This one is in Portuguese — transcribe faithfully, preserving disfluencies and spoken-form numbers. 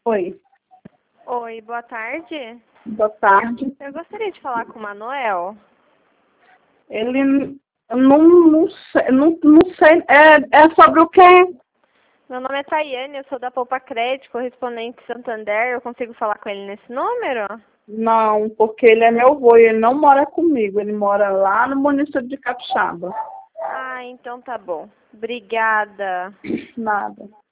Oi, Oi, boa tarde. boa tarde. Eu gostaria de falar com o Manuel. Ele não, não sei, não, não sei, é, é sobre o quê? Meu nome é Tayane, eu sou da Poupa Crédito, correspondente Santander. Eu consigo falar com ele nesse número? Não, porque ele é meu avô e ele não mora comigo, ele mora lá no município de Capixaba. Ah, então tá bom. Obrigada. Nada.